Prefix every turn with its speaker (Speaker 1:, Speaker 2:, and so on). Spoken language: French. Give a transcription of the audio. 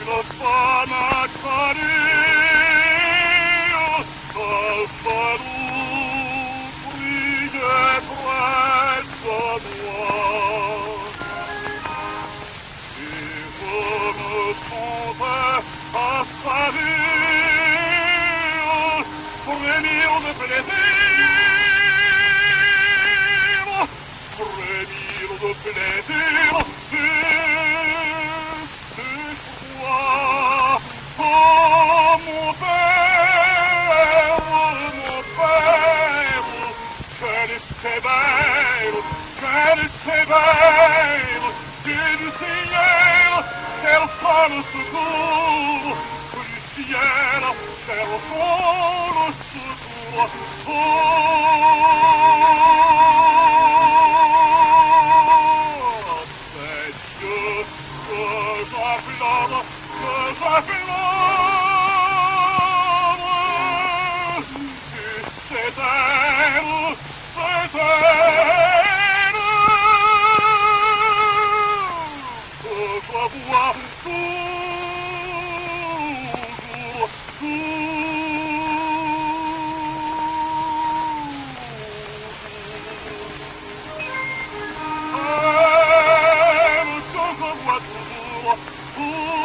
Speaker 1: une femme accarie, al falou brille presso moi. Et je me sentais à salir, frémir de plaisir, frémir de plaisir, de joie. Oh mon père, qu'elle était belle, Dieu du ciel, quel soit le secours, du ciel, quel soit le secours. Oh, c'est Dieu que j'affirme, c'est elle, que je vois toujours, elle que je vois toujours.